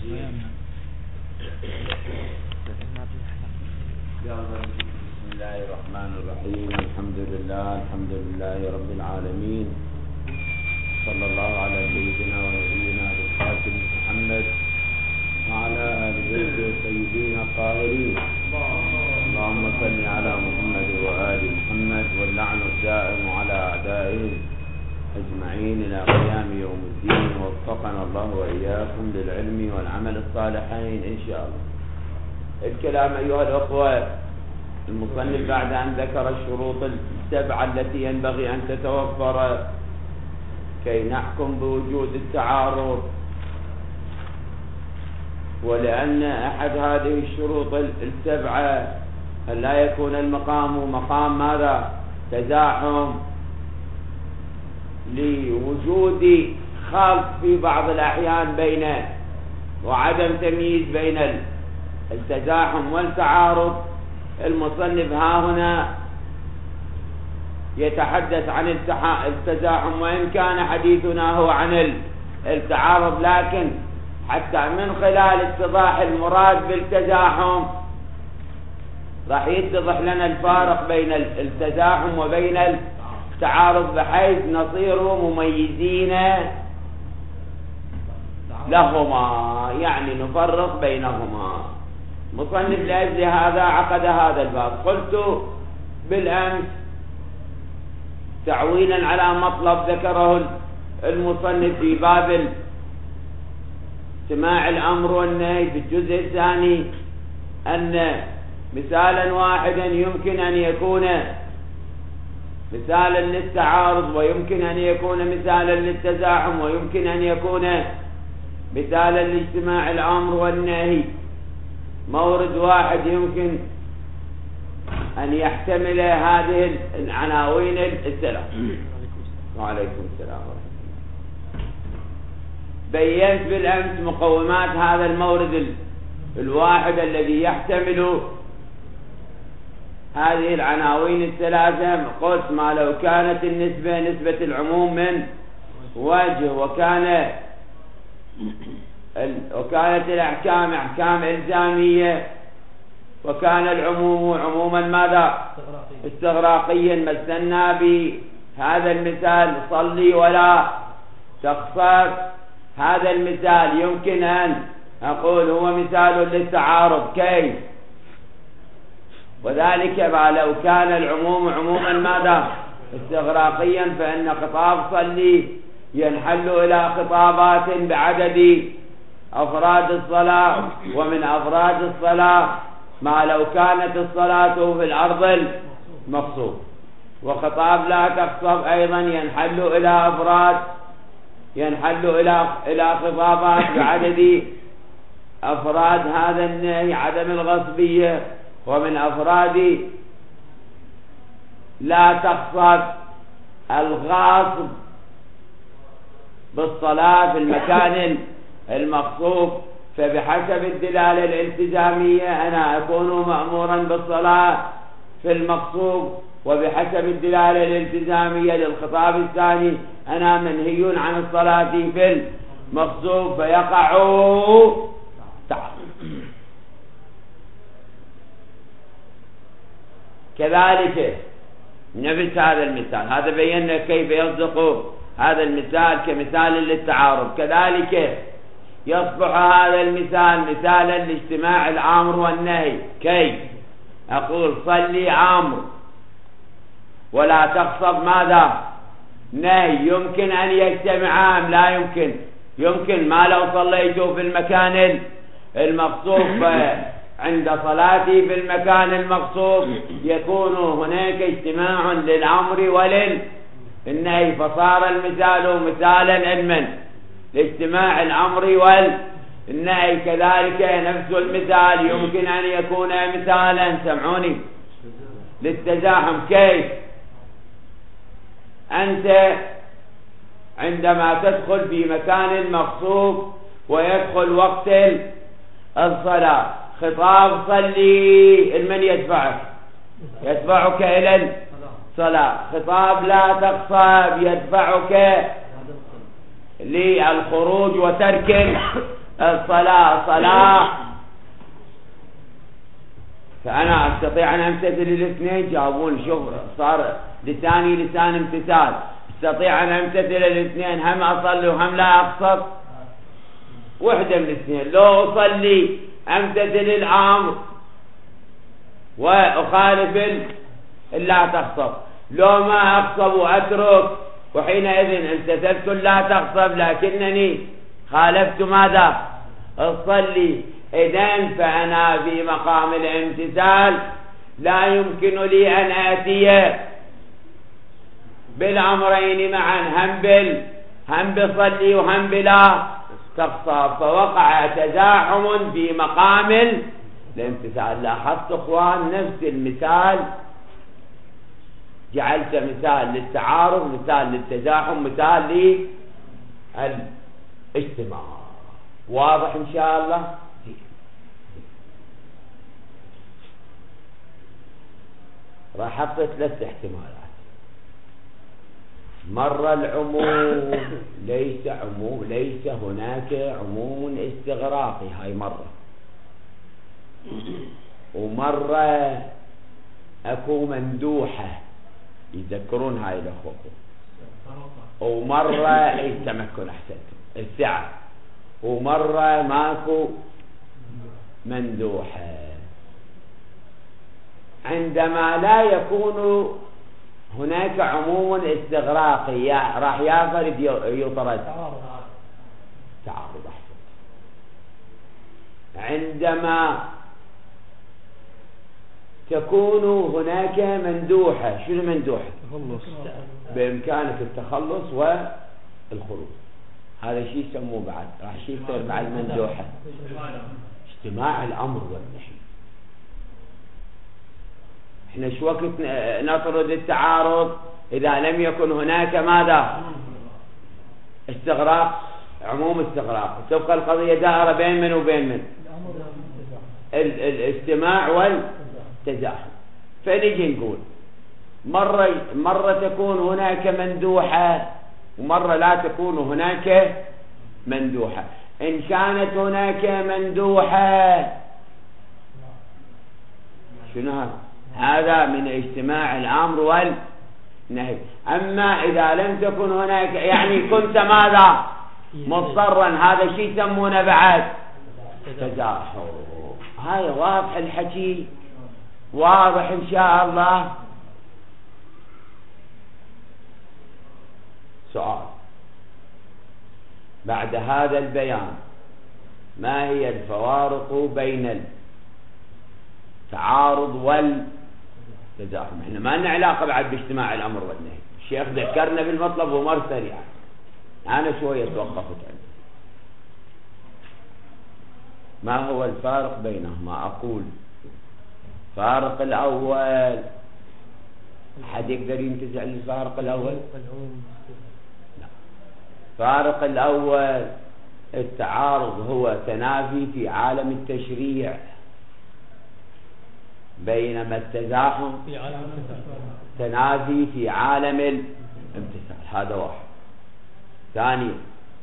بسم الله الرحمن الرحيم. الحمد لله رب العالمين. صلى الله على سيدنا ونبينا القاسم محمد وعلى آل بيته الطيبين الطاهرين. اللهم صل على محمد وآل محمد واللعن الدائم على أعدائهم أجمعين إلى قيام يوم الدين. ووفقنا الله وإياكم للعلم والعمل الصالحين إن شاء الله. الكلام أيها الأخوة، المصنف بعد أن ذكر الشروط السبعة التي ينبغي أن تتوفر كي نحكم بوجود التعارض، ولأن أحد هذه الشروط السبعة أن لا يكون المقام مقام ماذا؟ تزاحم، لوجود خلط في بعض الأحيان بينه وعدم تمييز بين التزاحم والتعارض. المصنف ها هنا يتحدث عن التزاحم، وإن كان حديثنا هو عن التعارض، لكن حتى من خلال اتضاح المراد بالتزاحم راح يتضح لنا الفارق بين التزاحم وبين التعارض، بحيث نصير مميزين لهما، يعني نفرق بينهما. مصنف لأجل هذا عقد هذا الباب. قلت بالأمس تعويلا على مطلب ذكره المصنف في باب سماع الأمر والنهي في الجزء الثاني، أن مثالا واحدا يمكن أن يكون مثالا للتعارض، ويمكن أن يكون مثالا للتزاحم، ويمكن أن يكون مثالا لاجتماع الأمر والنهي. مورد واحد يمكن أن يحتمل هذه العناوين الثلاث. وعليكم السلام ورحمة الله. بينت بالأمس مقومات هذا المورد الواحد الذي يحتمل هذه العناوين الثلاثة. قلت ما لو كانت النسبة نسبة العموم من وجه، وكانت الأحكام أحكام إلزامية، وكان العموم عموما ماذا؟ استغراقيا. مثلنا بهذا المثال صلي ولا تخصص. هذا المثال يمكن أن أقول هو مثال للتعارض. كيف؟ وذلك ما لو كان العموم عموما ماذا؟ استغراقيا، فإن خطاب صلي ينحل إلى خطابات بعدد أفراد الصلاة، ومن أفراد الصلاة ما لو كانت الصلاة في الأرض المقصود. وخطاب لا تخصب أيضا ينحل إلى أفراد، ينحل إلى خطابات بعدد أفراد هذا النهي عدم الغصبية. ومن أفراد لا تخصب الغاصب بالصلاة في المكان المقصود. فبحسب الدلالة الالتزامية أنا أكون مأمورا بالصلاة في المقصود، وبحسب الدلالة الالتزامية للخطاب الثاني أنا منهي عن الصلاة في المقصود، فيقع تعارض. كذلك نفس هذا المثال، هذا بينا كيف يصدق هذا المثال كمثال للتعارض. كذلك يصبح هذا المثال مثالا لاجتماع الأمر والنهي. كيف؟ أقول صلي أمر ولا تخصب ماذا؟ نهي. يمكن أن يجتمعا أم لا يمكن؟ يمكن. ما لو صليت في المكان المقصود، عند صلاتي في المكان المقصود يكون هناك اجتماع للأمر وللنهي، فصار المثال مثالا من لاجتماع الأمر والنهي. كذلك نفس المثال يمكن أن يكون مثالا، سمعوني، للتزاحم. كيف؟ أنت عندما تدخل في مكان مقصود ويدخل وقت الصلاة، خطاب صلي من يدفعك؟ يدفعك إلى الصلاة. خطاب لا تقصب يدفعك للخروج وترك الصلاة صلاة، فأنا أستطيع أن أمتثل الاثنين. جاوبون شوف صار لساني لسان امتثال، أستطيع أن أمتثل الاثنين، هم أصلي وهم لا أقصد، وحدة من الاثنين. لو أصلي أمتثل الأمر وأخالف لا تغصب، لو ما أغصب وأترك وحينئذ امتثلت لا تغصب لكنني خالفت ماذا؟ أصلي. إذن فأنا في مقام الامتثال لا يمكن لي أن آتي بالأمرين معا، هم بصلي وهم بلا تغصب، فوقع تزاحم في مقام الامتثال. لاحظت اخوان نفس المثال جعلت مثال للتعارض، مثال للتزاحم، مثال للاجتماع. واضح ان شاء الله؟ راح احط 3 احتمالات. مرة العموم ليس هناك عموم استغراقي، هاي مرة. ومرة اكو مندوحة، يذكرون هاي الاخوة. ومرة التمكن احسنتم السعة، ومرة ماكو مندوحة. عندما لا يكون هناك عموم استغراقي راح يفرض يطرد تعارض احسن. عندما تكون هناك مندوحة، شنو مندوحة؟ بإمكانك التخلص والخروج، هذا شيء يسموه بعد، راح شيء يصير بعد مندوحة اجتماع الأمر والنهي. احنا شو وقت نطرد التعارض؟ إذا لم يكن هناك ماذا؟ استغراق، عموم استغراق. تبقى القضية دائرة بين من وبين من؟ الاجتماع والتزاحم. فنجي نقول مرة تكون هناك مندوحة ومرة لا تكون هناك مندوحة. إن كانت هناك مندوحة شنو هذا؟ من اجتماع الأمر والنهي. أما إذا لم تكن هناك، يعني كنت ماذا؟ مضطرا، هذا شيء يسمونه بعد تزاحم. هاي واضح الحكي؟ واضح إن شاء الله؟ سؤال بعد هذا البيان: ما هي الفوارق بين التعارض والتزاحم؟ احنا ما لنا علاقة بعد باجتماع الأمر والنهي. الشيخ ذكرنا بالمطلب ومر سريعا، أنا شوية توقفت عنه. ما هو الفارق بينهما؟ أقول فارق الأول، أحد يقدر ينتزع الفارق الأول؟ لا. فارق الأول التعارض هو تنافي في عالم التشريع، بينما التزاحم تنافي في عالم الامتثال. هذا واحد. ثانيا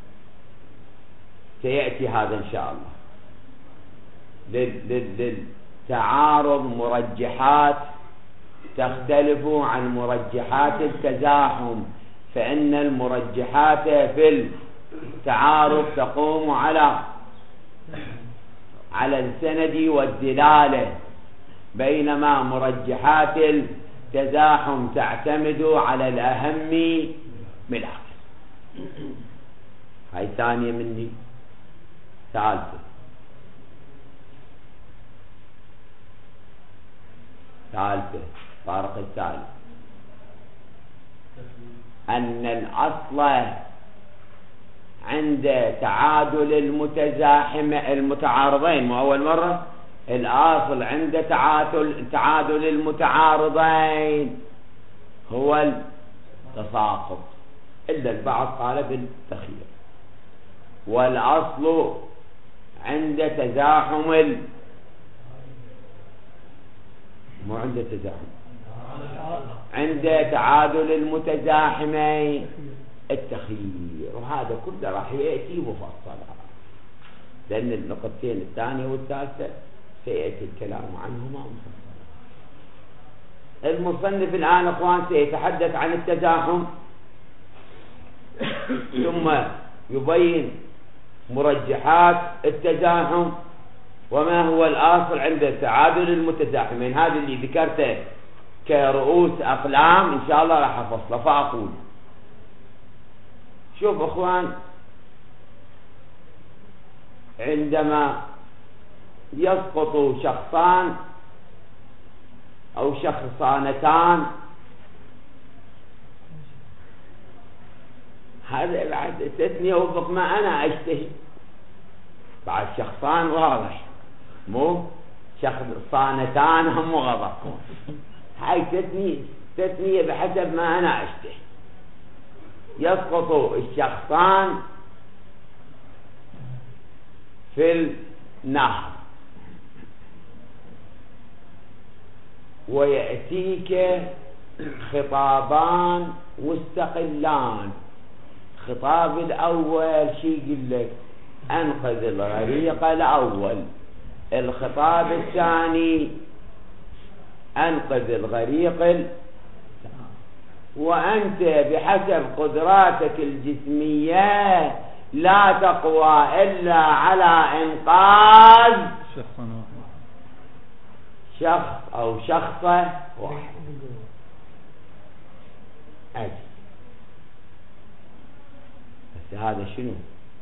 سيأتي هذا إن شاء الله. للتعارض مرجحات تختلف عن مرجحات التزاحم، فإن المرجحات في التعارض تقوم على السند والدلالة، بينما مرجحات التزاحم تعتمد على الأهم من الآخر. هاي ثانية مني. ثالثة فارق الثالث أن الأصل عند تعادل المتعارضين، مو أول مرة، الأصل عند تعادل المتعارضين هو التساقط، إلا البعض قال بالتخيير. والأصل عند تزاحم مو عند تزاحم، عند تعادل المتزاحمين التخيير. وهذا كله راح يأتي مفصلا. لأن النقطتين الثانية والثالثة سيأتي الكلام عنهما مفصلا. المصنف الآن أخوان سيتحدث عن التزاحم، ثم يبين مرجحات التزاحم وما هو الأصل عند تعادل المتزاحمين. هذا اللي ذكرته كرؤوس أقلام إن شاء الله راح أفصله. فأقول شوف أخوان، عندما يسقط شخصان أو شخصانتان، هذا بعد تثنية وفق ما أنا أشتهي. بعد شخصان واضح، مو شخصانتان هم غلط. هاي تثنية بحسب ما أنا أشتهي. يسقط الشخصان في النهر ويأتيك خطابان مستقلان. الخطاب الأول شي يقول لك أنقذ الغريق الأول، الخطاب الثاني أنقذ الغريق وأنت بحسب قدراتك الجسمية لا تقوى إلا على إنقاذ شخص أو شخصة واحد. بس هذا شنو؟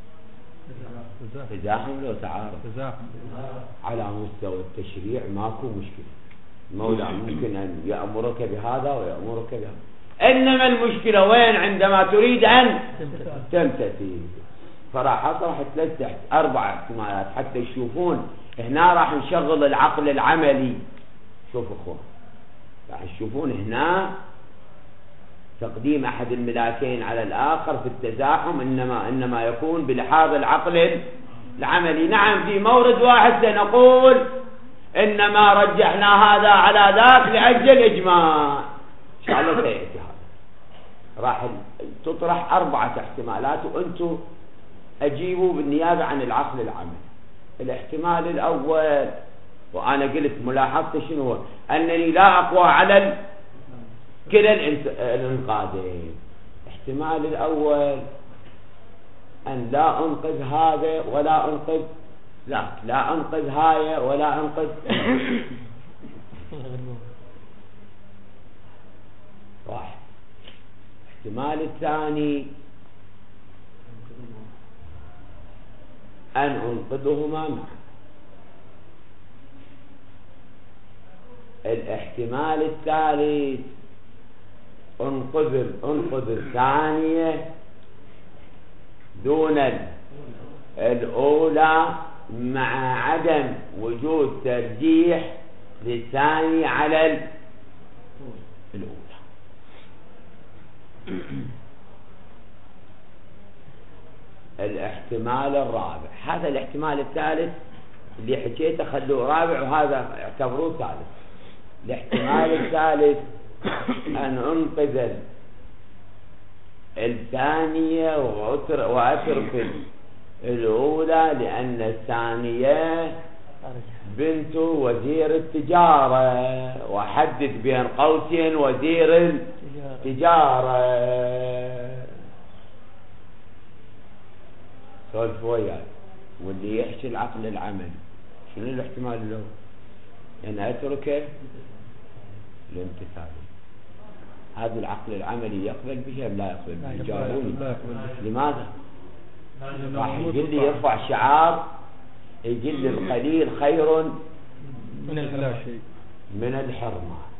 تزاحم لو تعارض؟ تزاحم. على مستوى التشريع ماكو مشكلة، المولى ممكن أن يأمرك بهذا ويأمرك بهذا، إنما المشكلة وين؟ عندما تريد أن تمتثل. فراح أطرح 3 4 احتمالات حتى تشوفون. هنا راح نشغل العقل العملي. شوف أخوان، راح تشوفون هنا تقديم أحد الملاكين على الآخر في التزاحم إنما يكون بلحاظ العقل العملي. نعم في مورد واحد سنقول إنما رجحنا هذا على ذاك لأجل إجماع، إن شاء الله سيأتي هذا. راح تطرح 4 احتمالات وأنتم أجيبوا بالنيابة عن العقل العملي. الاحتمال الأول، وأنا قلت ملاحظتي شنو هو؟ أنني لا أقوى على كلا الانقاذين. الاحتمال الأول أن لا أنقذ هذا ولا أنقذ ذاك، لا أنقذ هاي ولا أنقذ. واحد. الاحتمال الثاني أن أنقذهما معا. الاحتمال الثالث أنقذ الثانية دون الأولى مع عدم وجود ترجيح للثاني على الأولى. الاحتمال الرابع، هذا الاحتمال الثالث اللي حكيته خلوه رابع وهذا اعتبروه ثالث. الاحتمال الثالث أن أنقذ الثانية وأترك الأولى لأن الثانية بنت وزير التجارة، وحدد بين قوسين وزير التجارة. سولف وياي واللي يحكي العقل العملي. شنو الاحتمال الأول؟ أن أترك الامتثال. هذا العقل العملي يقبل به أم لا يقبل به؟ جاوبوني. لماذا؟ راح يقول لي يرفع شعار يقول لي القليل خير من الحرمان.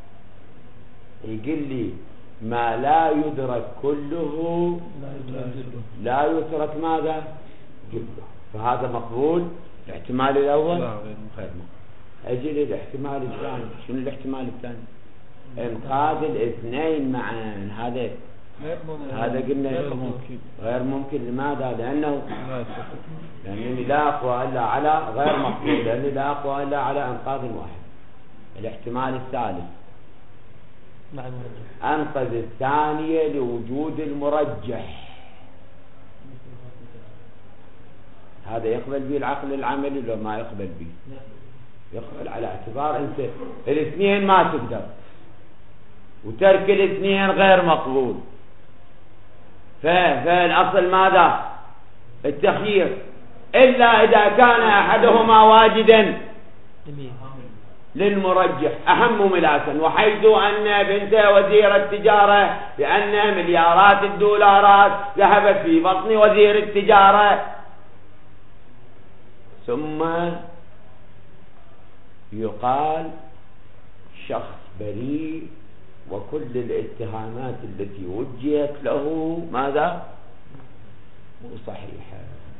يقول لي ما لا يدرك كله لا يترك ماذا؟ جله. فهذا مقبول. الاحتمال الأول خير مقبول. أجي للاحتمال الثاني. شنو الاحتمال الثاني؟ انقاذ الاثنين معا. هذا قلنا غير ممكن. لماذا؟ لأنني لا أقوى إلا على غير مقبول، لأنني لا أقوى إلا على إنقاذ واحد. الاحتمال الثالث أنقذ الثانية لوجود المرجح. هذا يقبل به العقل العملي لو ما يقبل به؟ يقبل، على اعتبار أنت الاثنين ما تقدر، وترك الاثنين غير مقبول. فالأصل ماذا؟ التخيير، إلا إذا كان أحدهما واجدا للمرجح أهم ملاسا، وحيث أن بنت وزير التجارة بأن مليارات الدولارات ذهبت في بطن وزير التجارة، ثم يقال شخص بريء وكل الاتهامات التي وجهت له ماذا؟ مو صحيحة.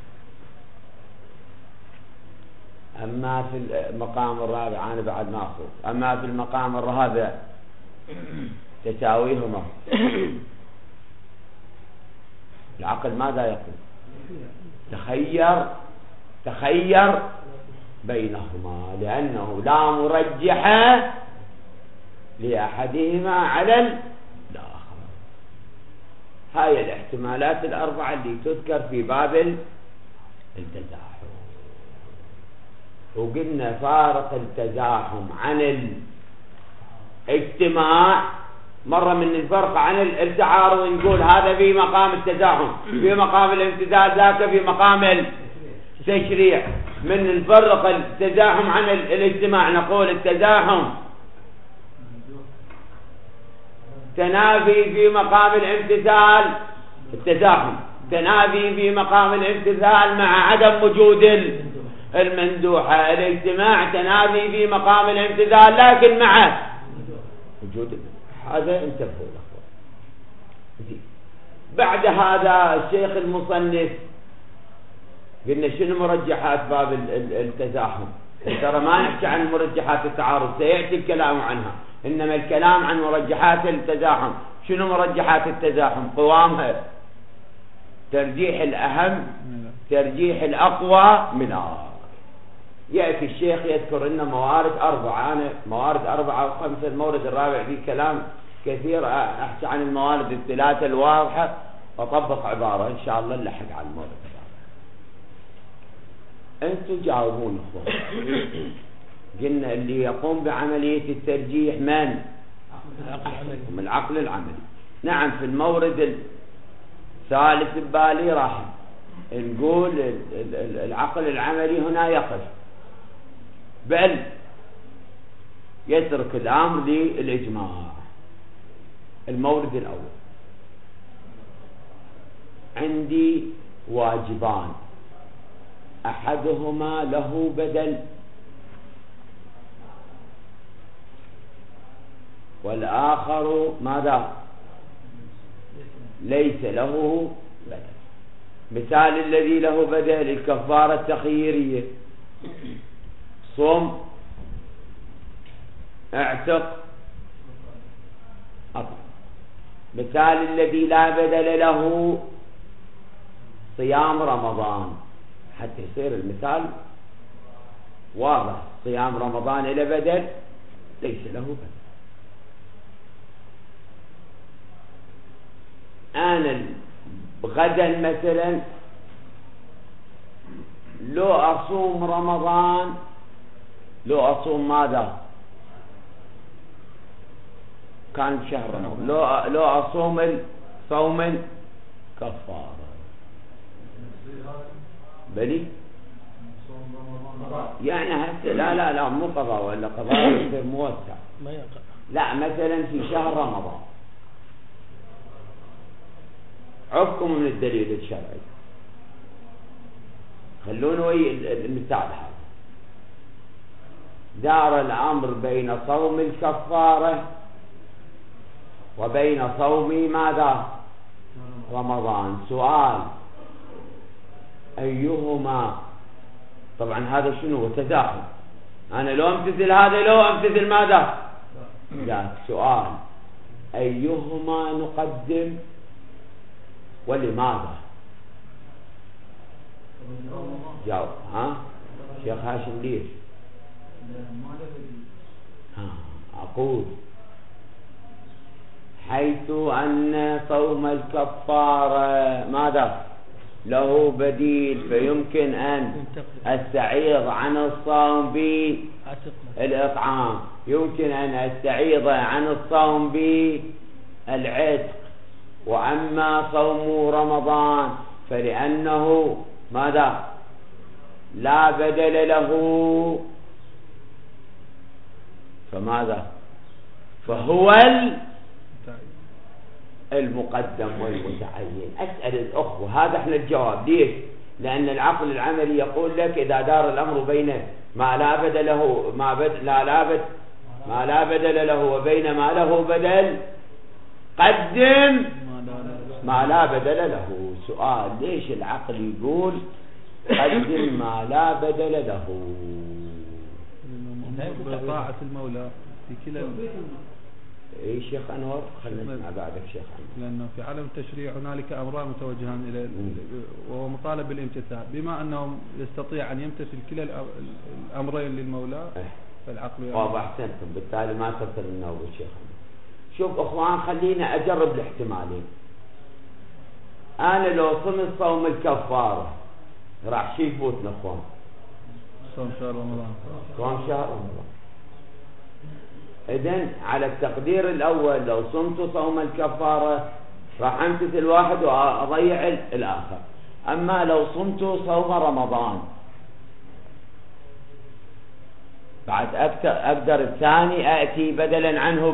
أما في المقام الرابع أنا بعد ما أخذ، أما في المقام الرابع تساويهما العقل ماذا يقول؟ تخير بينهما، لأنه لا مرجح لأحدهما على الآخر. هاي الاحتمالات الأربعة اللي تذكر في باب التزاحم. وقلنا فارق التزاحم عن الاجتماع، مرة من الفرق عن التعارض نقول هذا في مقام التزاحم، في مقام الامتثال، ذاك في مقام التشريع. من الفرق التزاحم عن الاجتماع نقول التزاحم تنافي في مقام الامتثال، التزاحم تنافي في مقام الامتثال مع عدم وجود المندوحة. الاجتماع تنافي في مقام الامتثال لكن مع وجود هذا. انتبهوا الأخوة. بعد هذا الشيخ المصنف قلنا شنو مرجحات باب التزاحم؟ ترى ما نحكي عن مرجحات التعارض، سيأتي الكلام عنها، إنما الكلام عن مرجحات التزاحم. شنو مرجحات التزاحم؟ قوامها ترجيح الأهم، ترجيح الأقوى من الآخر. يأتي الشيخ يذكر لنا موارد 4، أنا موارد 4 أو 5، المورد الرابع فيه كلام كثير، أحكي عن الموارد الثلاثة الواضحة وأطبق عبارة إن شاء الله نلحق على المورد الرابع. أنتم جاوبون أخوان. قلنا اللي يقوم بعملية الترجيح من العقل العملي. نعم، في المورد الثالث ببالي راح نقول العقل العملي هنا يقف، بل يترك الأمر للإجماع. المورد الأول عندي واجبان، أحدهما له بدل والآخر ماذا؟ ليس له بدل. مثال الذي له بدل الكفارة التخييرية، صوم، اعتق، أطلق. مثال الذي لا بدل له صيام رمضان، حتى يصير المثال واضح. صيام رمضان إلى بدل، ليس له بدل. أنا غدا مثلا لو أصوم رمضان، لو أصوم ماذا؟ كان شهر رمضان، لو أصوم صوم كفارة بلي يعني حتى لا مو قضاء، ولا قضاء يصير موسع. لا، مثلا في شهر رمضان عفكم من الدليل الشرعي، خلونا وي المثال هذا. دار الأمر بين صوم الكفارة وبين صوم ماذا؟ رمضان. سؤال، أيهما؟ طبعا هذا شنو هو؟ تزاحم. أنا لو أمتثل هذا لو أمتثل ماذا؟ ذاك. سؤال، أيهما نقدم ولماذا؟ جاوب. شيخ هاشم ليش؟ أقول حيث أن صوم الكفارة ماذا؟ له بديل، فيمكن أن أستعيض عن الصوم بالإطعام، يمكن أن أستعيض عن الصوم بالعتق. وأما صوم رمضان فلأنه ماذا؟ لا بدل له، فماذا؟ فهو المقدم والمتعين. أسأل الأخوة، هذا احنا الجواب. ليش؟ لأن العقل العملي يقول لك إذا دار الأمر بين ما لا بدل له ما لا بدل له وبين ما له بدل، قدم ما لا بدل له. سؤال: ليش العقل يقول قدم ما لا بدل له؟ بطاعة المولى في كلا. اي شيخ انور، خلينا نسمع بعدك شيخ انور. لانه في عالم التشريع هنالك امران متوجهان الى وهو مطالب بالامتثال، بما انه يستطيع ان يمتثل كلا الامرين للمولى فالعقل واضح. احسنتم، بالتالي ما تصل النوبه شيخ انور. شوف اخوان، خلينا اجرب الاحتمالين. انا لو صمت صوم الكفاره راح شي يفوتنا اخوان؟ صوم شهر رمضان. صوم شهر رمضان. إذن على التقدير الأول لو صمت صوم الكفارة راح أمتثل واحد وأضيع الآخر. أما لو صمت صوم رمضان بعد أقدر الثاني أأتي بدلا عنه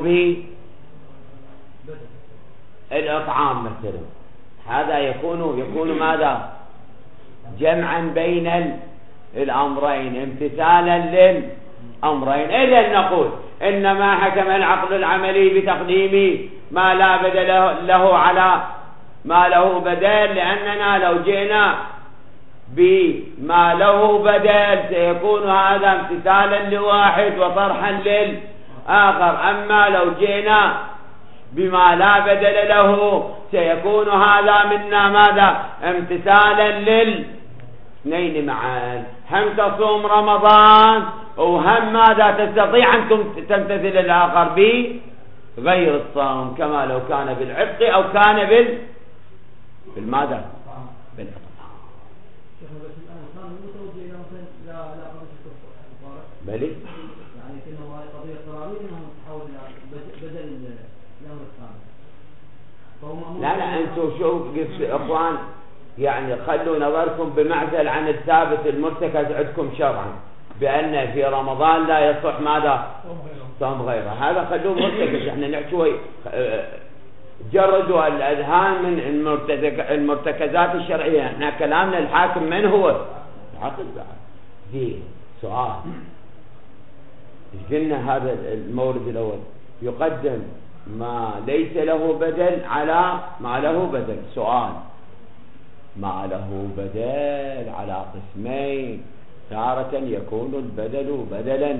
بالإطعام مثلا. هذا يكون ماذا؟ جمعا بين الأمرين، امتثالا للأمرين. إذن نقول إنما حكم العقل العملي بتقديم ما لا بدل له على ما له بدل، لأننا لو جئنا بما له بدل سيكون هذا امتثالا لواحد وطرحا للآخر. أما لو جئنا بما لا بدل له سيكون هذا منا ماذا؟ امتثالا للاثنين معا. هم تصوم رمضان وهم ماذا؟ تستطيع أن تمتثل الآخر بغير الصوم، كما لو كان بالعتق أو كان بالماذا؟ بالإطعام. بلي؟ يعني كأنه هاي قضية قرارية أنهم تحول بدل الأمر الثاني. لا أنتم شو إخوان، يعني خلوا نظركم بمعزل عن الثابت المرتكز عندكم شرعا بأن في رمضان لا يصح ماذا؟ صوم غيره. هذا خلوه مرتكز. احنا نحكي جردوا الأذهان من المرتكزات الشرعية. احنا كلامنا الحاكم من هو؟ العقل بعد. زين، سؤال: قلنا هذا المورد الأول يقدم ما ليس له بدل على ما له بدل. سؤال: ما له بدل على قسمين. تارة يكون البدل بدلا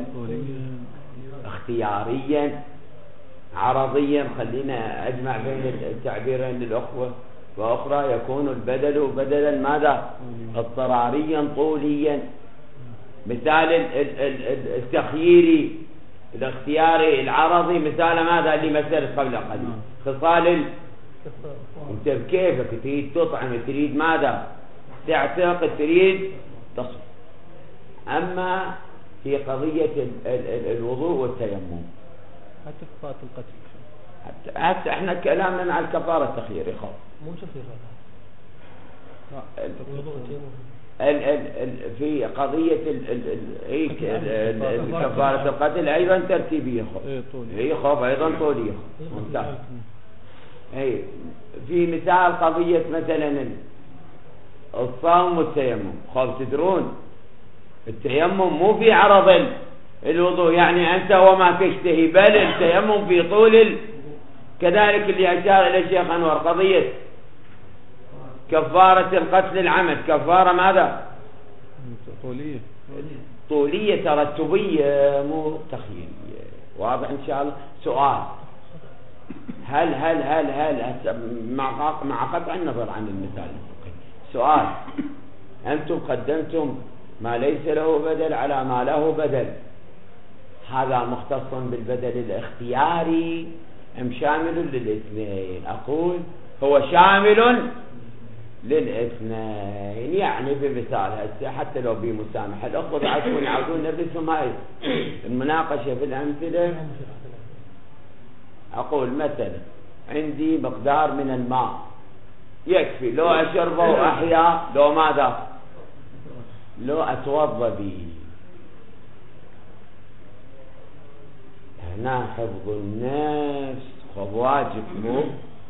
اختياريا عرضيا، خلينا أجمع بين التعبيرين للأخوة، وأخرى يكون البدل بدلا ماذا؟ اضطراريا طوليا. مثال التخييري الاختياري العرضي مثال ماذا؟ اللي مثل قبل قليل خصال انت بكيفك تريد تطعم، تريد ماذا؟ تعتق، تريد تصف. أما في قضية الوضوء والتيمم حتى كفارة القتل، حتى احنا كلامنا مع الكفارة التخييري خاص، مو تخيير في قضية كفارة القتل أيضا ترتيبية خاص، هي خاص أيضا طولية ممتاز. اي في مثال قضية مثلا الصوم والتيمم، خاص تدرون التيمم مو في عرض الوضوء، يعني أنت وما تشتهي، بل التيمم في طول كذلك اللي أشار إلى الشيخ أنور قضية كفارة القتل العمد، كفارة ماذا؟ طولية ترتبية مو تخييرية. واضح إن شاء الله. سؤال: هل مع قطع النظر عن المثال الفقهي، سؤال: أنتم قدمتم ما ليس له بدل على ما له بدل، هذا مختص بالبدل الاختياري أم شامل للاثنين؟ أقول هو شامل للاثنين. يعني بمثال هسه حتى لو بمسامحة الأخوة بعدهم يعودون نفسهم هاي المناقشة في الأمثلة. أقول مثلا عندي مقدار من الماء يكفي لو أشربه وأحيا لو ماذا لو أتوضى به. هنا حفظ النفس واجب مو،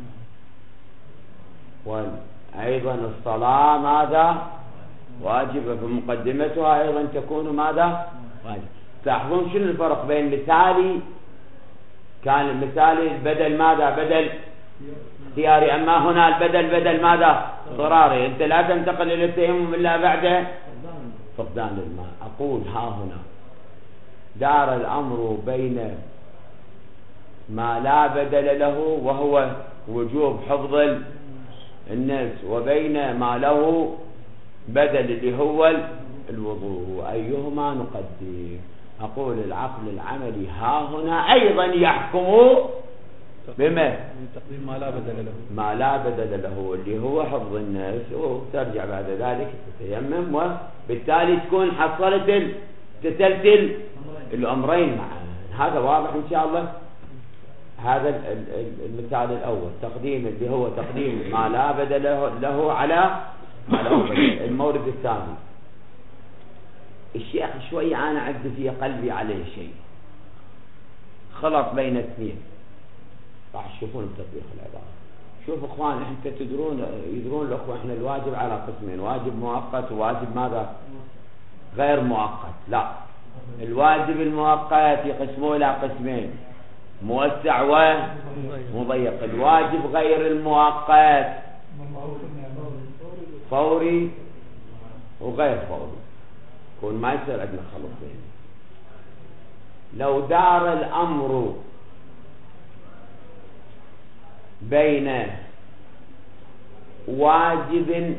وأيضا الصلاة ماذا واجب، فمقدمتها أيضا تكون ماذا واجب. تلاحظون شنو الفرق بين مثالي كان المثالي البدل ماذا بدل اختياري، أما هنا البدل بدل ماذا اضطراري. أنت لا تنتقل إلى التيمم إلا بعد فقدان الماء. أقول ها هنا دار الأمر بين ما لا بدل له وهو وجوب حفظ النفس، وبين ما له بدل اللي هو الوضوء، أيهما نقدم؟ أقول العقل العملي ها هنا أيضا يحكم بما تقديم ما لا بدل له، ما لا بدل له اللي هو حفظ النفس، وترجع بعد ذلك تتيمم، وبالتالي تكون حصلت تسلسل الأمرين معا. هذا واضح إن شاء الله. هذا المثال الأول تقديم اللي هو تقديم ما لا بدل له على ما له بدل. المورد الثاني الشيخ شوي أنا عد في قلبي عليه شيء، خلط بين اثنين، راح تشوفون بتطبيق العبارة. شوف اخوان، انت يدرون الاخوة احنا الواجب على قسمين، واجب مؤقت وواجب ماذا غير مؤقت. لا، الواجب المؤقت يقسموه الى قسمين، موسع ومضيق. الواجب غير المؤقت فوري وغير فوري، يكون ما يصير عندنا خلط بينهم. لو دار الامر بين واجب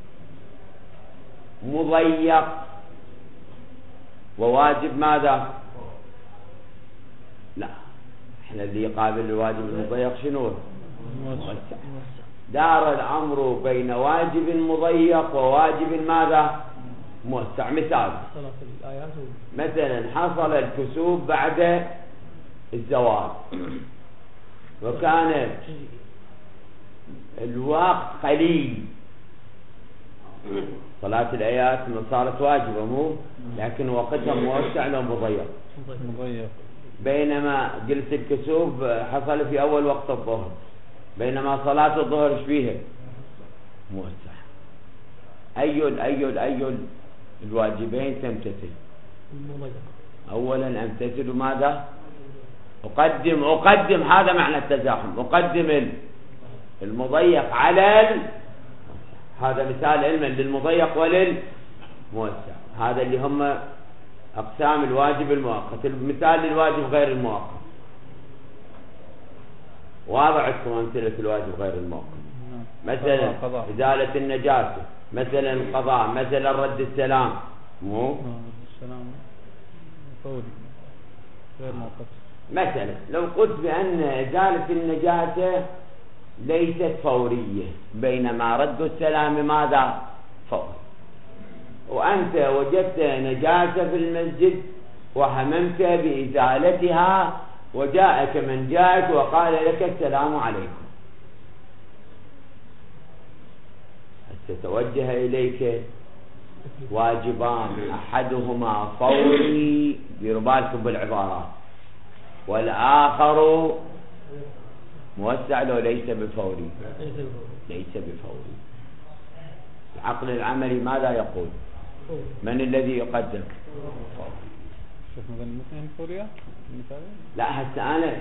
مضيق وواجب ماذا؟ لا، احنا اللي يقابل الواجب المضيق شنو؟ موسع. دار الامر بين واجب مضيق وواجب ماذا؟ موسع. مثال مثلا حصل الكسوف بعد الزوال وكان الوقت قليل، صلاة الآيات صارت واجبة مو، لكن وقتها موسع لو مضيق. بينما جلسة الكسوف حصل في أول وقت الظهر، بينما صلاة الظهر ايش فيها؟ موسع. أي الواجبين تمتثل؟ أولا أمتثل ماذا؟ أقدم هذا معنى التزاحم، أقدم المضيق على هذا مثال علما للمضيق وللموسع. هذا اللي هم أقسام الواجب المؤقت. المثال للواجب غير المؤقت واضح عندكم أمثلة الواجب غير المؤقت، مثلا إزالة النجاسة، مثلا القضاء، مثلا رد السلام مو السلام فوري غير مؤقت. مثلا لو قلت بأن إزالة النجاسة ليست فورية، بينما رد السلام ماذا؟ فوري. وأنت وجدت نجاسة في المسجد وهممت بإزالتها، وجاءك من جاءك وقال لك السلام عليكم، ستوجه إليك واجبان، أحدهما فوري، ديروا بالكم بالعبارات، والآخر موسع لو ليس بفوري. ليس بفوري. العقل العملي ماذا يقول؟ من الذي يقدم؟ شوف مثلا فورية لا، هسه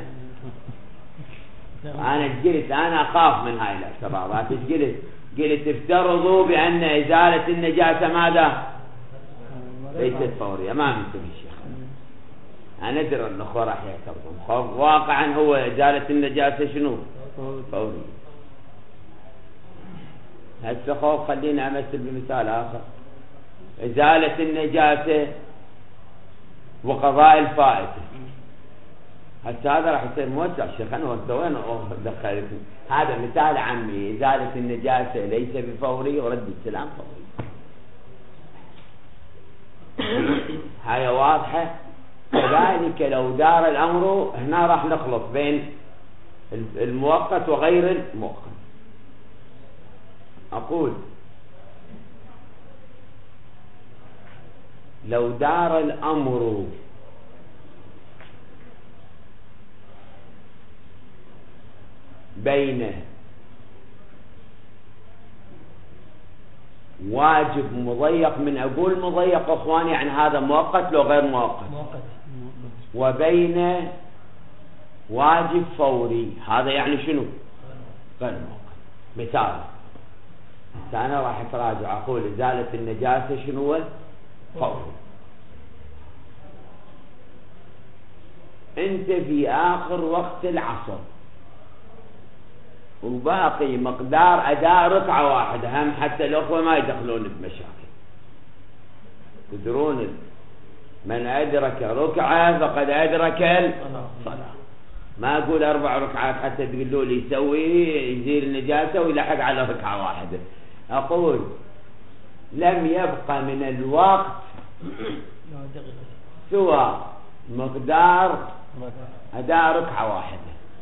أنا قلت أنا أخاف من هاي الاعتراضات. قلت افترضوا بأن إزالة النجاسة ماذا؟ ليست فورية. ما منتبه الشيخ، أنا أدري الأخوة راح يعترضون. واقعا هو إزالة النجاسة شنو؟ فوري. هسه خوف خلينا أمثل بمثال آخر. إزالة النجاسة وقضاء الفائتة، هسه هذا راح يصير موسع شيخ أنور وين دخلت هذا مثال عمي إزالة النجاسة ليس بفوري ورد السلام فوري. هاي واضحة. كذلك لو دار الأمر هنا راح نخلط بين المؤقت وغير المؤقت. أقول لو دار الأمر بين واجب مضيق، من أقول مضيق أخواني يعني هذا مؤقت لو غير مؤقت، وبين واجب فوري هذا يعني شنو غير مؤقت. مثال أنا راح أتراجع أقول إزالة النجاسة شنو هو فوري. أنت في آخر وقت العصر وباقي مقدار أداء ركعة واحدة، هم حتى الأخوة ما يدخلون بمشاكل. تدرون من أدرك ركعة فقد أدرك الصلاة. ما أقول 4 ركعات حتى تقولوا لي يسوي يزيل النجاسة ويلحق على ركعة واحدة. أقول لم يبقى من الوقت سوى مقدار أداء ركعة واحدة.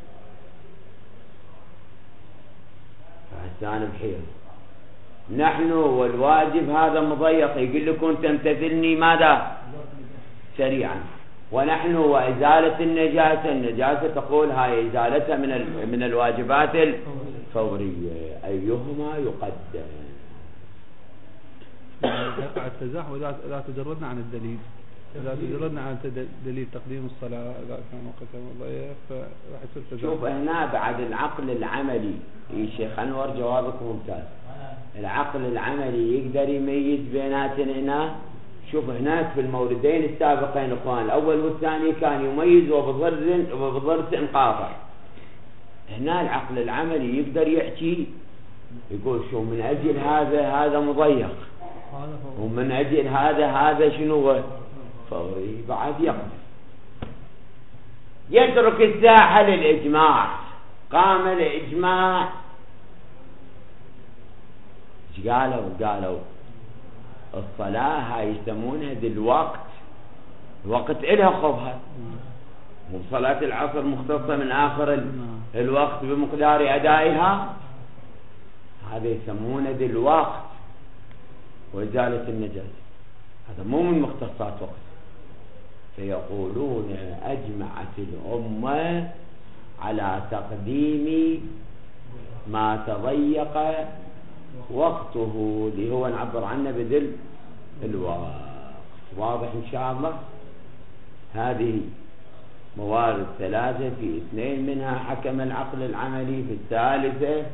فهسان بحير نحن والواجب هذا مضيق، يقول لكم تمتثلني ماذا سريعا، ونحن وإزالة النجاسة تقول هاي إزالتها من الواجبات الفورية، أيهما يقدم؟ يقع التزاحم وإذا تجردنا عن الدليل، إذا تجردنا عن دليل تقديم الصلاة إذا كان وقتها مضيق فراح يصير تزاحم. شوف هنا بعد العقل العملي يا شيخ أنور جوابك ممتاز. العقل العملي يقدر يميز بيناتنا هنا. شوف هناك في الموردين السابقين اخوان الأول والثاني كان يميز وبضرس انقاطع. هنا العقل العملي يقدر يحكي يقول شو من أجل هذا مضيق ومن أجل هذا شنو هو فوري. بعد يترك الساحة للإجماع. قام الإجماع قالوا الصلاة هاي يسمونها دلوقت الوقت إلها خبها، مو صلاة العصر مختصة من آخر الوقت بمقدار أدائها، هذا يسمونه دلوقت. وإزالة النجاسة هذا مو من مختصات وقت. فيقولون أجمعت الأمة على تقديم ما تضيق وقته اللي هو نعبر عنه بدل الوقت. واضح إن شاء الله. هذه موارد 3 في 2 منها حكم العقل العملي، في الثالثة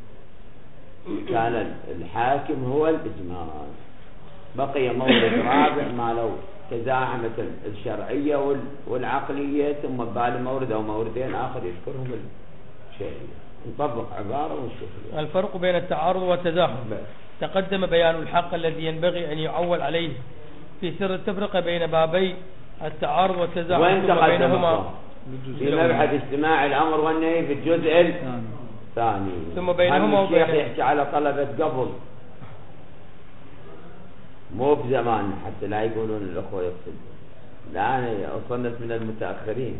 كان الحاكم هو الإجماع. بقي مورد رابع ما لو تزاحمت الشرعية والعقلية، ثم ببالي مورد أو موردين آخر يذكرهم الشرعية. نطبق عبارة ونشوف الفرق بين التعارض والتزاحم. تقدم بيان الحق الذي ينبغي أن يعول عليه في سر التفرقة بين بابي التعارض والتزاحم. وين تقدم في مبحث اجتماع الأمر والنهي في الجزء الثاني. ثم بينهما الشيخ يحكي على طلبة قبل مو بزمان حتى لا يقولون الأخوة يقصد. الآن وصلت من المتأخرين.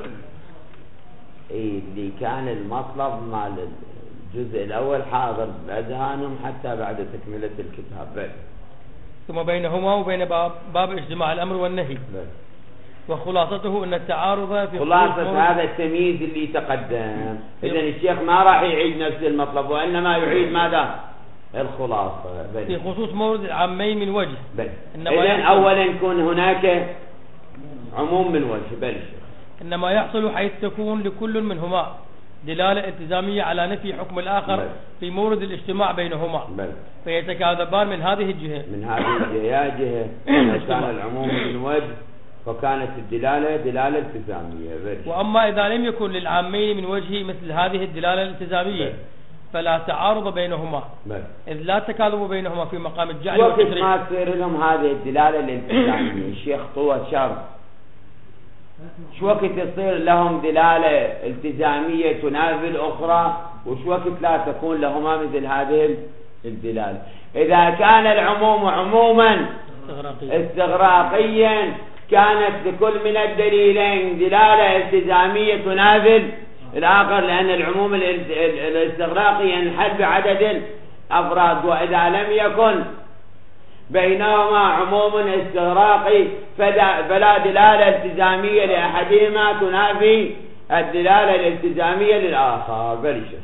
اللي كان المطلب مع الجزء الأول حاضر بأذهانهم حتى بعد تكملة الكتاب. ثم بينهما وبين باب اجتماع الأمر والنهي. وخلاصته أن التعارض في خلاصة هذا التمييز اللي تقدم. إذن الشيخ ما راح يعيد نفس المطلب وإنما يعيد ماذا؟ الخلاصة في خصوص مورد العامين من وجه. إذن أولا يكون هناك عموم من وجه. إنما يحصل حيث تكون لكل منهما دلالة التزامية على نفي حكم الآخر في مورد الاجتماع بينهما، فيتكاذبان من هذه الجهة. يا جهة كان العموم من وجه فكانت الدلالة دلالة التزامية. وأما إذا لم يكن للعامين من وجه مثل هذه الدلالة الالتزامية فلا تعارض بينهما، إذ لا تكاذب بينهما في مقام الجعل والتشريع. وقت ما تصير لهم هذه الدلالة الالتزامية الشيخ طوى شرط شو وقت يصير لهم دلالة التزامية تنافي الأخرى، وشو وقت لا تكون لهما مثل هذه الدلالة. إذا كان العموم عموما استغراقيا كانت لكل من الدليلين دلالة التزامية تنافي الآخر، لأن العموم الاستغراقي ينحل بعدد الأفراد، وإذا لم يكن بينهما عموم استغراقي فلا دلالة التزامية لأحدهما تنافي الدلالة الالتزامية للآخر. بلشت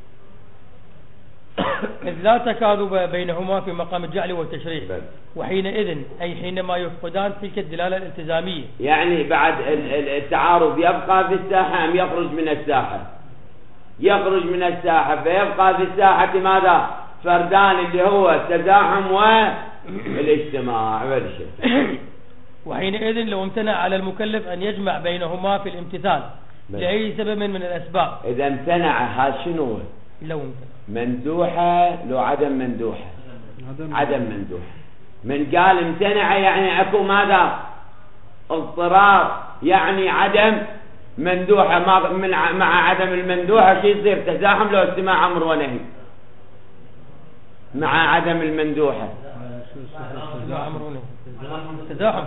إذ لا تكاذب بينهما في مقام الجعل والتشريع، وحينئذ أي حينما يفقدان تلك الدلالة الالتزامية، يعني بعد التعارض يبقى في الساحة أم يخرج من الساحة؟ يخرج من الساحة، فيبقى في الساحة ماذا؟ فردان اللي هو التزاحم والاجتماع. وحينئذ لو امتنع على المكلف أن يجمع بينهما في الامتثال لأي سبب من الأسباب. إذا امتنع هذا شنو؟ لو امتنع مندوحة لو عدم مندوحة؟ عدم مندوحة. من قال امتنع يعني اكو ماذا؟ اضطرار، يعني عدم مندوحة. مع عدم المندوحة شو يصير؟ تزاحم لو اجتماع أمر ونهي مع عدم المندوحة. تزاحم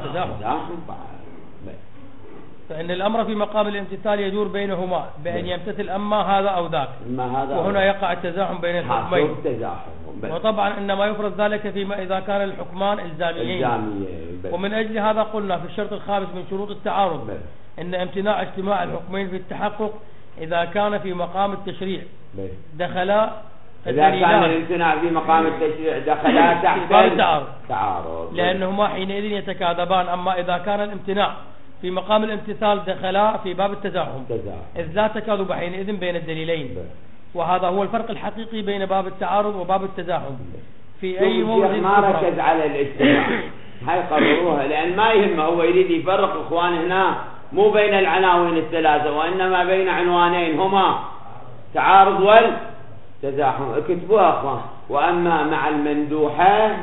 فإن الأمر في مقام الامتثال يدور بينهما بأن يمتثل أما هذا أو ذاك، وهنا يقع التزاحم بين الحكمين. وطبعا إنما يفرض ذلك فيما إذا كان الحكمان إلزاميين. ومن أجل هذا قلنا في الشرط الخامس من شروط التعارض إن امتناع اجتماع الحكمين في التحقق إذا كان في مقام التشريع دخلا. إذا كان الامتناع في مقام التشريع دخلا تحت التعارض، لأنهما حينئذ يتكاذبان. أما إذا كان الامتناع في مقام الامتثال دخلا في باب التزاحم، إذ لا تكاذب حينئذ بين الدليلين. وهذا هو الفرق الحقيقي بين باب التعارض وباب التزاحم. في أي موضع ما ركز على الاجتماع، هاي قرروها، لأن ما يهمه، هو يريد يفرق إخوان هنا مو بين العناوين الثلاثة، وإنما بين عنوانين هما تعارض والتزاحم. اكتبوها أخوان. وأما مع المندوحة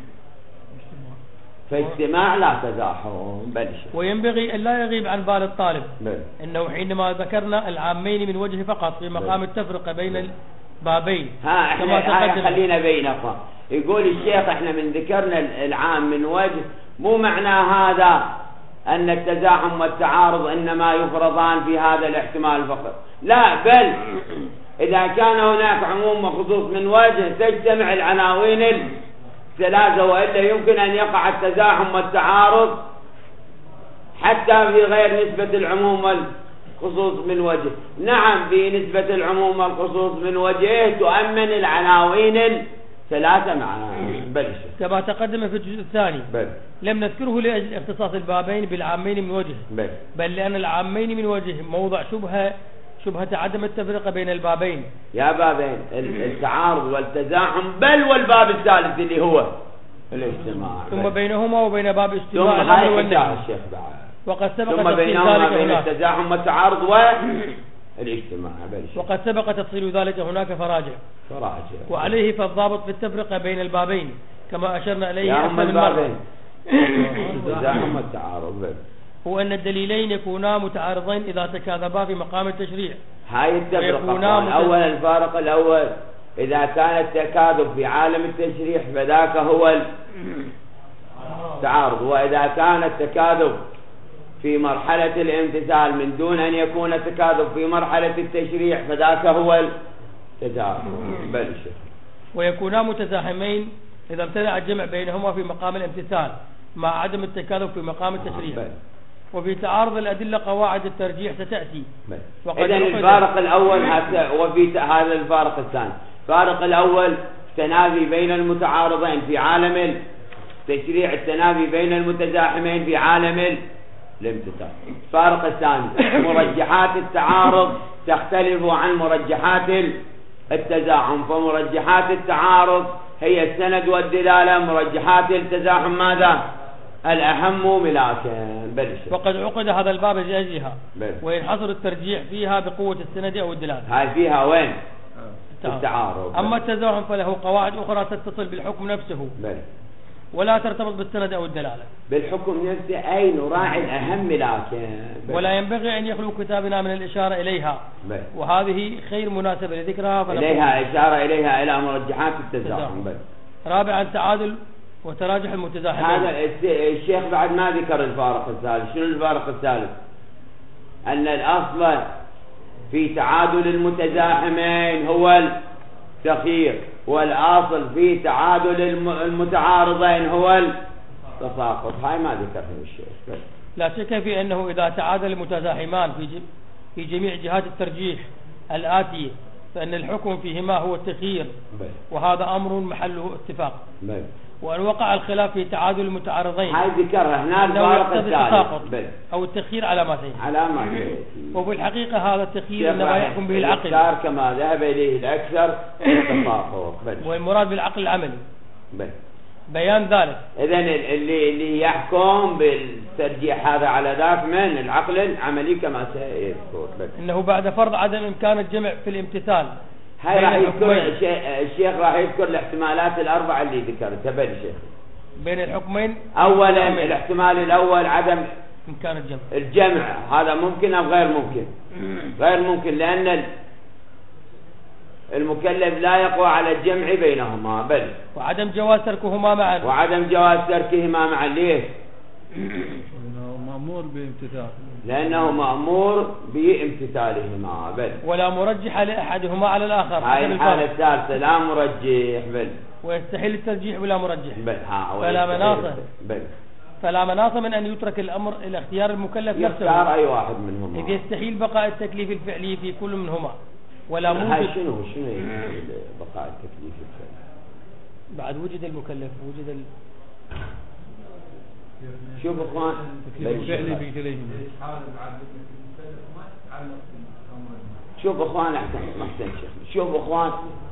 فاجتماع لا تزاحم. وينبغي أن لا يغيب عن بال الطالب إنه حينما ذكرنا العامين من وجه فقط في مقام التفرقة بين البابين احنا خلينا بين أخوان. يقول الشيخ احنا من ذكرنا العام من وجه، مو معنى هذا أن التزاحم والتعارض إنما يفرضان في هذا الاحتمال فقط، لا، بل إذا كان هناك عموم وخصوص من وجه تجتمع العناوين الثلاثة، وإلا يمكن أن يقع التزاحم والتعارض حتى في غير نسبة العموم والخصوص من وجه. نعم، في نسبة العموم والخصوص من وجه تؤمن العناوين الثلاثة معا. كما تقدم في الجزء الثاني. لم نذكره لأجل اختصاص البابين بالعامين من وجه، بل لأن العامين من وجه موضع شبهة عدم التفرقة بين البابين. يا بابين التعارض والتزاحم، بل والباب الثالث اللي هو الاجتماع، ثم بينهما وبين باب اجتماع الأمر والنهي. وقد سبق ثم بينهما بين التزاحم والتعارض والاجتماع. وقد سبق تفصيل ذلك هناك فراجع. وعليه فالضابط في التفرقة بين البابين كما أشرنا إليه أكثر من مرة التزاحم والتعارض هو أن الدليلين يكونا متعارضين إذا تكاذبا في مقام التشريع. هاي التفرقة. أولا الفارق الأول إذا كان التكاذب في عالم التشريع فذاك هو التعارض، وإذا كان التكاذب في مرحلة الامتثال من دون أن يكون التكاذب في مرحلة التشريع فذاك هو التزاحم. ويكونا متزاحمين إذا امتنع الجمع بينهما في مقام الامتثال مع عدم التكاذب في مقام التشريع. وفي تعارض الأدلة قواعد الترجيح ستأتي. إذن الفارق الأول وفي هذا الفارق الثاني. الفارق الأول تنافي بين المتعارضين في عالم التشريع، التنافي بين المتزاحمين في عالم الامتثال. الفارق الثاني مرجحات التعارض تختلف عن مرجحات التزاحم، فمرجحات التعارض هي السند والدلالة، مرجحات التزاحم ماذا؟ الأهم ملاكا. وقد عقد هذا الباب لأجلها، وينحصر الترجيح فيها بقوة السند أو الدلالة. هاي فيها وين؟ التعارض. أما التزاحم فله قواعد أخرى تتصل بالحكم نفسه. ولا ترتبط بالسند أو الدلالة. بالحكم نفسه أي نراعي الأهم لكن ولا ينبغي أن يخلو كتابنا من الإشارة إليها وهذه خير مناسبة لذكرها إليها إشارة إليها إلى مرجحات التزاحم. رابعا تعادل وتراجح المتزاحمين. هذا الشيخ بعد ما ذكر الفارق الثالث. شنو الفارق الثالث؟ أن الأصل في تعادل المتزاحمين هو التخيير والأصل في تعادل المتعارضين هو التساقط. هاي ما ذكرها الشيخ. لا شك في أنه إذا تعادل المتزاحمان في جميع جهات الترجيح الآتية فإن الحكم فيهما هو التخيير وهذا أمر محله اتفاق. وأن وقع الخلاف في تعادل المتعارضين هاي ذكرها هنا الفارق الثالث أو التخيير على ما سيأتي. وفي الحقيقة هذا التخيير إنما يحكم به العقل كما ذهب إليه الأكثر التفاقط. والمراد بالعقل العملي بيان ذلك. إذن اللي يحكم بالترجيح هذا على ذاك من العقل العملي كما سيذكر. إنه بعد فرض عدم إمكان الجمع في الامتثال. هاي راح يذكر الشيخ راح يذكر الاحتمالات الأربعة اللي ذكرتها بالشيخ بين الحكمين. أولا الاحتمال الأول عدم إمكان الجمع. هذا ممكن أو غير ممكن؟ غير ممكن لأن المكلف لا يقوى على الجمع بينهما. بل وعدم جواز تركهما معا. وعدم جواز تركهما معا. ليه؟ لأنه مأمور بامتثالهما. بل ولا مرجح لأحدهما على الآخر. هاي الحالة الثالثة لا مرجح. بل ويستحيل الترجيح ولا مرجح. بل فلا مناص من أن يترك الأمر إلى اختيار المكلف نفسه. يختار أي واحد منهما. إذ يستحيل بقاء التكليف الفعلي في كل منهما. ولا موجود. شنو بقاء التكليف الفعلي؟ بعد وجد المكلف وجد شوف اخوان شوف اخوان احسن شيخ. شوف اخوان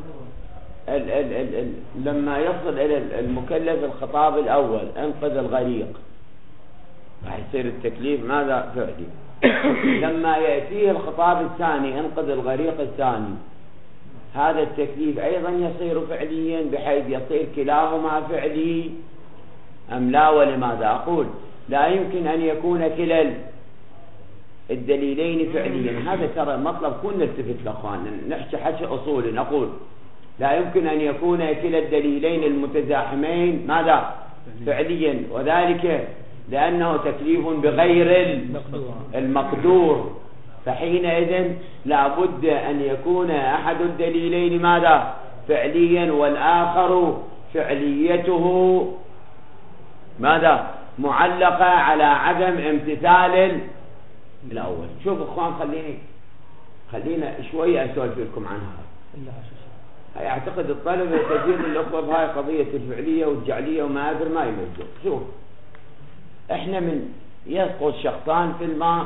لما يصل الى المكلف الخطاب الاول انقذ الغريق راح يصير التكليف ماذا فعلي. لما يأتيه الخطاب الثاني انقذ الغريق الثاني هذا التكليف ايضا يصير فعليا بحيث يصير كلاهما فعلي ام لا. ولماذا اقول لا يمكن ان يكون كلا الدليلين فعليا؟ هذا ترى مطلب كنا نلتفت لاخواننا نحكي حكي اصولي. نقول لا يمكن ان يكون كلا الدليلين المتزاحمين ماذا فعليا وذلك لأنه تكليف بغير المقدور. فحينئذ لا بد أن يكون أحد الدليلين ماذا فعليا والآخر فعليته ماذا معلقة على عدم امتثال الأول. شوف اخوان خلينا شوية أسولف لكم عنها. أعتقد الطلبة تجيب الأخوة بهاي قضية الفعلية والجعلية وما أدري ما يمجد. شوف احنا من يسقط شخصان في الماء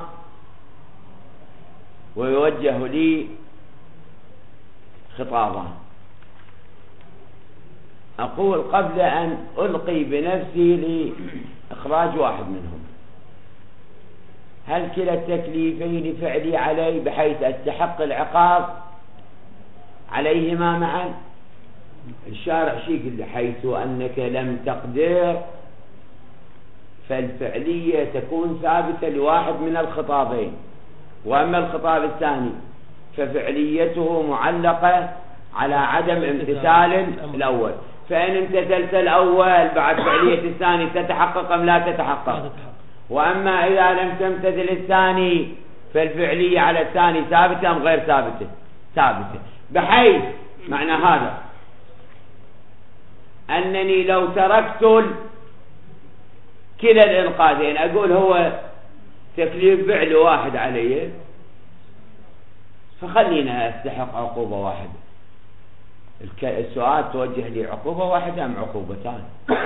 ويوجه لي خطابان. أقول قبل أن ألقي بنفسي لإخراج واحد منهم هل كلا التكليفين فعلي علي بحيث أستحق العقاب عليهما معا؟ الشارع شيء يقول حيث أنك لم تقدر فالفعلية تكون ثابتة لواحد من الخطابين وأما الخطاب الثاني ففعليته معلقة على عدم امتثال الأول. فإن امتثلت الأول بعد فعلية الثاني تتحقق أم لا تتحقق؟ وأما إذا لم تمتثل الثاني فالفعلية على الثاني ثابتة أم غير ثابتة؟ ثابتة. بحيث معنى هذا أنني لو تركت كلا الإنقاذين أقول هو تكليف فعل واحد علي فخلينا أستحق عقوبة واحدة. السؤال توجه لي عقوبة واحدة أم عقوبتان؟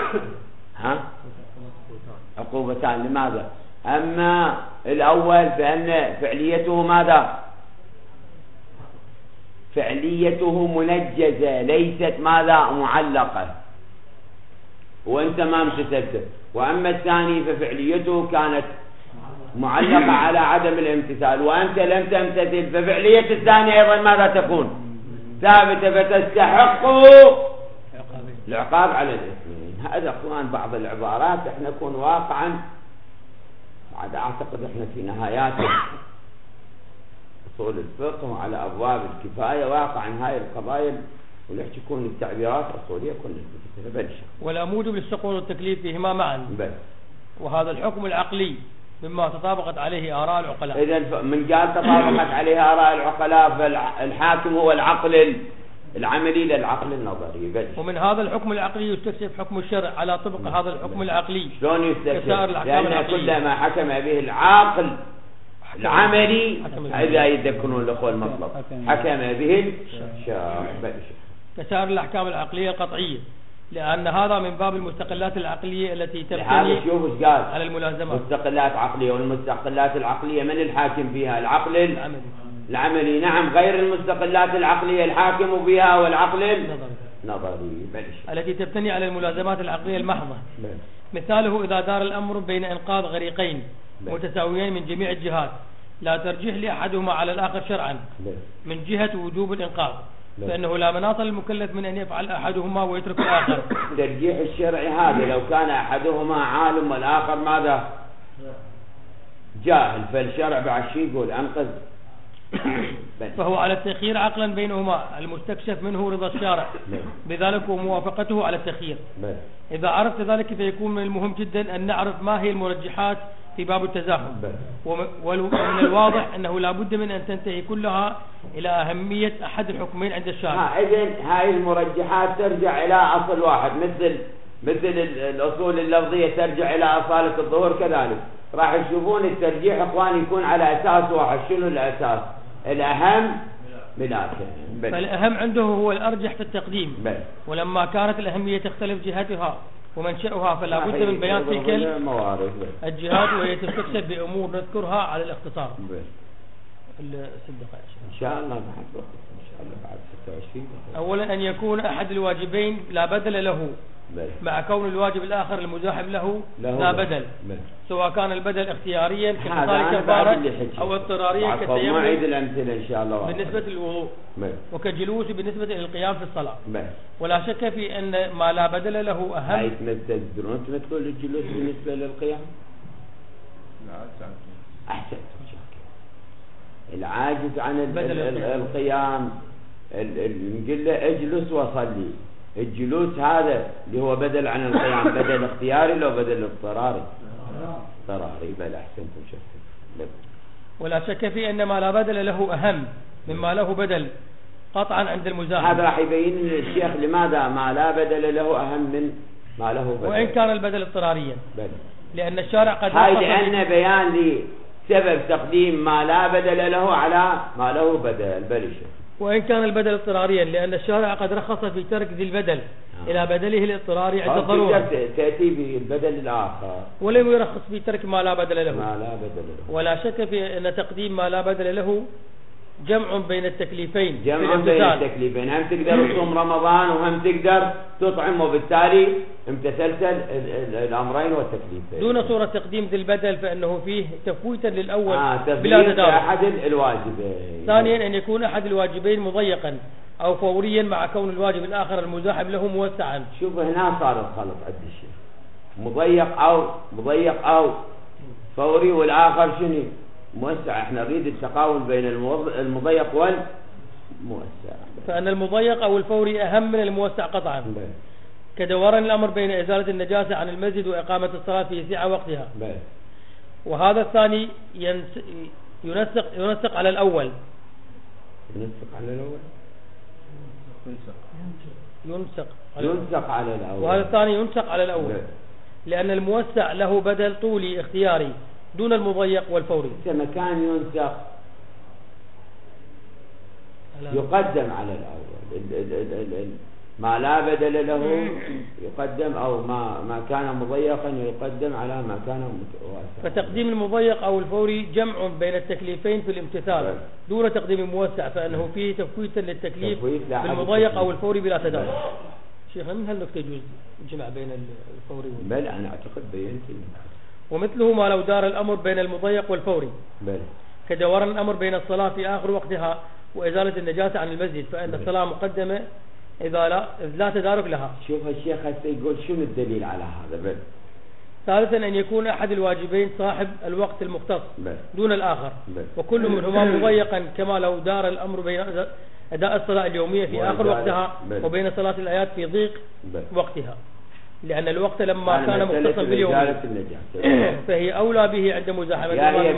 عقوبتان. لماذا؟ أما الأول فإن فعليته ماذا؟ فعليته منجزة ليست ماذا؟ معلقة وأنت ما امتثلت. وأما الثاني ففعليته كانت معلقة على عدم الامتثال وأنت لم تمتثل ففعلية الثاني أيضا ماذا تكون؟ ثابتة فتستحق العقاب على الاثنين. هذا اخوان بعض العبارات احنا نكون واقعا بعد اعتقد احنا في نهايات اصول الفقه وعلى ابواب الكفايه واقعا هاي القضايا وليش تكون التعبيرات اصوليه كلها بلش ولا موجب للسقوط والتكليف فيهما معا بس. وهذا الحكم العقلي مما تطابقت عليه آراء العقلاء. إذا من قال تطابقت عليه آراء العقلاء فالحاكم هو العقل العملي للعقل النظري بس. ومن هذا الحكم العقلي يستكشف حكم الشرع على طبق هذا الحكم العقلي. شلون يستكشف؟ لأن كل ما حكم به العاقل العملي إذا يذكرون الأخوة المطلب حكم به الشرع كسائر الأحكام العقلية القطعية، لأن هذا من باب المستقلات العقلية التي تبني على الملازمات. مستقلات عقلية، والمستقلات العقلية من الحاكم فيها؟ العقل العملي. نعم، غير المستقلات العقلية الحاكم فيها والعقل النظري التي تبتني على الملازمات العقلية المحضة. مثاله إذا دار الأمر بين إنقاذ غريقين متساويين من جميع الجهات لا ترجيح لأحدهما على الآخر شرعا من جهة وجوب الإنقاذ، فإنه لا مناط للمكلف من أن يفعل أحدهما ويترك الآخر. ترجيح الشرعي هذا لو كان أحدهما عالم والآخر ماذا؟ جاهل، فالشرع بعد شيء يقول أنقذ. فهو على التخيير عقلا بينهما المستكشف منه رضا الشارع بذلك وموافقته على التخيير. إذا عرفت ذلك فيكون من المهم جدا أن نعرف ما هي المرجحات في باب التزاحم، ومن الواضح أنه لا بد من أن تنتهي كلها إلى أهمية أحد الحكمين عند الشارع. إذن هاي المرجحات ترجع إلى أصل واحد، مثل الأصول اللفظية ترجع إلى أصالة الظهور، كذلك راح يشوفون الترجيح إخوان يكون على أساس واحد. شنو الأساس؟ الأهم بالآخر. فالأهم عنده هو الأرجح في التقديم، ولما كانت الأهمية تختلف جهتها ومنشأها فلا بد من بيان تلك الجهات، وهي تستكشف بأمور نذكرها على الاختصار. إن شاء الله بعد 26. أولا أن يكون أحد الواجبين لا بدل له مع كون الواجب الآخر المزاحم له لا بدل، سواء كان البدل اختياريا كمثال كفارة أو اضطراريا كالتيمم الأمثلة إن شاء الله بالنسبة للوضوء وكجلوس بالنسبة للقيام في الصلاة. ولا شك في أن ما لا بدل له أهم. تقدرون تمثلون الجلوس بالنسبة للقيام؟ أحسن. العاجز عن القيام نقول له اجلس وصلي. الجلوس هذا اللي هو بدل عن القيام، بدل اختياري لو بدل اضطراري؟ اضطراري. بل احسنتم شفتم. ولا شك في ان ما لا بدل له اهم مما له بدل قطعا عند المزاحم. هذا راح يبين الشيخ لماذا ما لا بدل له اهم من ما له بدل، وان كان البدل اضطراريا. لان الشارع قد هاي لان بيان لسبب تقديم ما لا بدل له على ما له بدل. بل وإن كان البدل اضطراريا، لأن الشارع قد رخص في ترك ذي البدل إلى بدله الاضطراري عند الضرورة، تأتي به البدل الآخر، ولم يرخص في ترك ما لا بدل له. ولا شك في أن تقديم ما لا بدل له جمع بين التكليفين. هم تقدر تصوم رمضان وهم تقدر تطعم، وبالتالي امتثلت الأمرين والتكليفين دون صورة تقديم ذي البدل، فإنه فيه تفويتا للأول بلا تداول. أحد الواجبين. ثانيا أن يكون أحد الواجبين مضيقا أو فوريا مع كون الواجب الآخر المزاحم له موسعا. شوف هنا صار الخلط عند الشيخ، مضيق أو فوري، والآخر شنو؟ موسع. احنا نريد التقاول بين المضيق والموسع. فأن المضيق أو الفوري أهم من الموسع قطعا. كدوران الأمر بين إزالة النجاسة عن المسجد وإقامة الصلاة في سعة وقتها. وهذا الثاني ينسق على الأول. ينسق على الأول. وهذا الثاني ينسق على الأول لأن الموسع له بدل طولي اختياري دون المضيق والفوري. مكان ينسق يقدم على الأول، ما لا بدل له يقدم، أو ما كان مضيقا يقدم على ما كان واسعا. فتقديم المضيق أو الفوري جمع بين التكليفين في الامتثال دون تقديم الموسع، فإنه فيه تفويتا للتكليف بالمضيق أو الفوري بلا تداول. شيخ من هالنقطة يجوز الجمع بين الفوري بل أنا أعتقد بينت. ومثله ما لو دار الأمر بين المضيق والفوري كدوران الأمر بين الصلاة في آخر وقتها وإزالة النجاسة عن المسجد، فإن الصلاة مقدمة إذا لا تدارك لها. شوف الشيخ هسه يقول شنو الدليل على هذا؟ بل ثالثا أن يكون أحد الواجبين صاحب الوقت المختص دون الآخر، وكل منهما مضيقا، كما لو دار الأمر بين أداء الصلاة اليومية في آخر وقتها وبين صلاة الآيات في ضيق وقتها، لأن الوقت لما كان مختصا باليوم فهي أولى به عند مزاحمته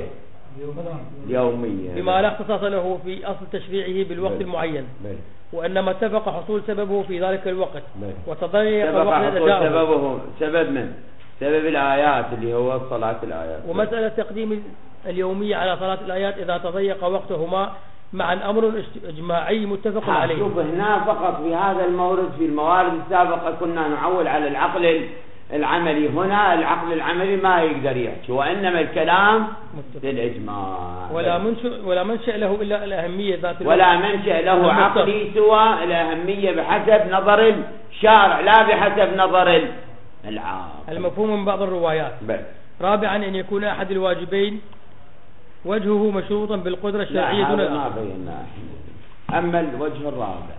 بما لا اختصاص له في أصل تشريعه بالوقت المعين، وإنما اتفق حصول سببه في ذلك الوقت وتضيق الوقت أداؤه. سبب من؟ سبب الآيات اللي هو صلاة الآيات. ومسألة تقديم اليومية على صلاة الآيات إذا تضيق وقتهما مع أمر إجماعي متفق عليه. شوف هنا فقط في هذا المورد، في الموارد السابقة كنا نعول على العقل العملي، هنا العقل العملي ما يقدر يحكي، وإنما الكلام للإجماع. ولا منشأ له إلا الأهمية ذات ولا منشأ له عقلي سوى الأهمية بحسب نظر الشارع لا بحسب نظر العام المفهوم من بعض الروايات. رابعا أن يكون أحد الواجبين وجهه مشروطا بالقدرة الشرعية دون الآخر. ما بينا. أما الوجه الرابع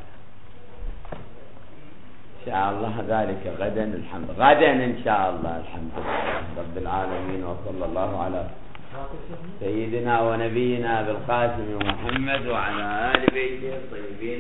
إن شاء الله ذلك غدا، الحمد غدا إن شاء الله. الحمد لله رب العالمين، وصلى الله على سيدنا ونبينا بالقاسم محمد وعلى آل بيته الطيبين.